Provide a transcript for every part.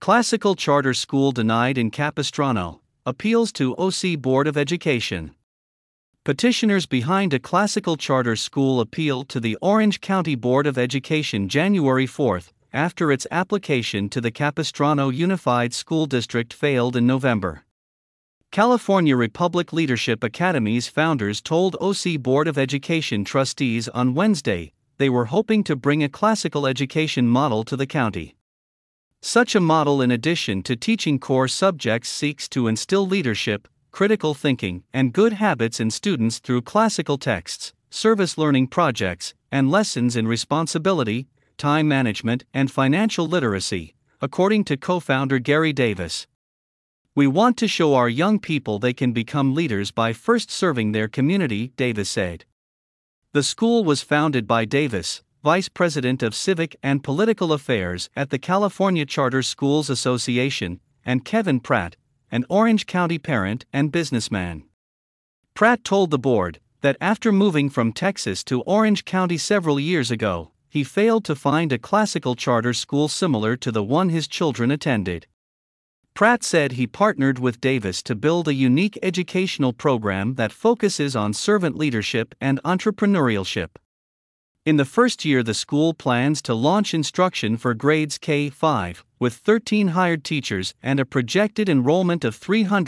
Classical charter school denied in Capistrano, appeals to OC Board of Education. Petitioners behind a classical charter school appealed to the Orange County Board of Education January 4 after its application to the Capistrano Unified School District failed in November. California Republic Leadership Academy's founders told OC Board of Education trustees on Wednesday they were hoping to bring a classical education model to the county. Such a model, in addition to teaching core subjects, seeks to instill leadership, critical thinking, and good habits in students through classical texts, service learning projects, and lessons in responsibility, time management, and financial literacy, according to co-founder Gary Davis. "We want to show our young people they can become leaders by first serving their community," Davis said. The school was founded by Davis, Vice President of Civic and Political Affairs at the California Charter Schools Association, and Kevin Pratt, an Orange County parent and businessman. Pratt told the board that after moving from Texas to Orange County several years ago, he failed to find a classical charter school similar to the one his children attended. Pratt said he partnered with Davis to build a unique educational program that focuses on servant leadership and entrepreneurship. In the first year, the school plans to launch instruction for grades K-5, with 13 hired teachers and a projected enrollment of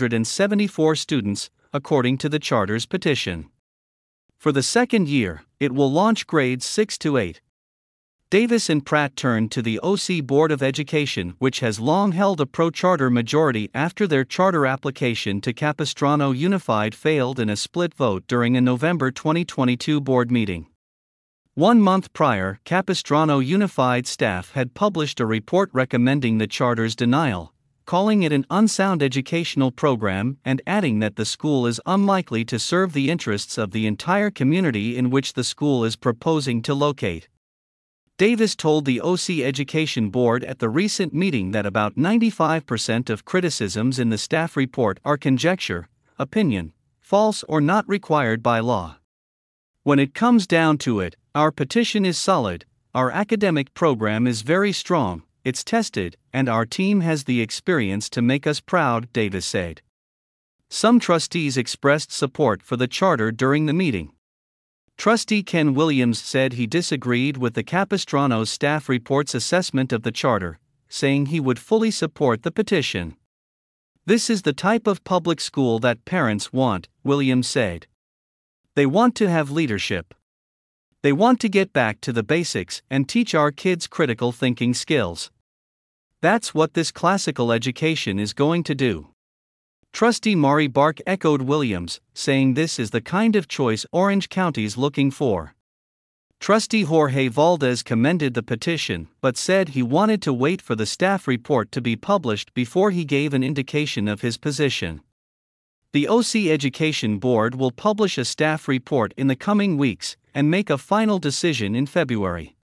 374 students, according to the charter's petition. For the second year, it will launch grades 6 to 8. Davis and Pratt turned to the OC Board of Education, which has long held a pro-charter majority after their charter application to Capistrano Unified failed in a split vote during a November 2022 board meeting. 1 month prior, Capistrano Unified staff had published a report recommending the charter's denial, calling it an unsound educational program and adding that the school is unlikely to serve the interests of the entire community in which the school is proposing to locate. Davis told the OC Education Board at the recent meeting that about 95% of criticisms in the staff report are conjecture, opinion, false, or not required by law. "When it comes down to it, our petition is solid, our academic program is very strong, it's tested, and our team has the experience to make us proud," Davis said. Some trustees expressed support for the charter during the meeting. Trustee Ken Williams said he disagreed with the Capistrano's staff report's assessment of the charter, saying he would fully support the petition. "This is the type of public school that parents want," Williams said. "They want to have leadership. They want to get back to the basics and teach our kids critical thinking skills. That's what this classical education is going to do." Trustee Mari Bark echoed Williams, saying this is the kind of choice Orange County's looking for. Trustee Jorge Valdez commended the petition but said he wanted to wait for the staff report to be published before he gave an indication of his position. The OC Education Board will publish a staff report in the coming weeks and make a final decision in February.